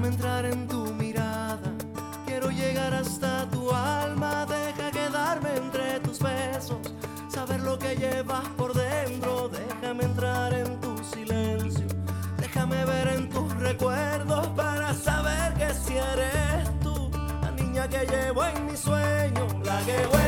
Déjame entrar en tu mirada, quiero llegar hasta tu alma. Deja quedarme entre tus besos, saber lo que llevas por dentro. Déjame entrar en tu silencio, déjame ver en tus recuerdos para saber que si eres tú la niña que llevo en mi sueño, la que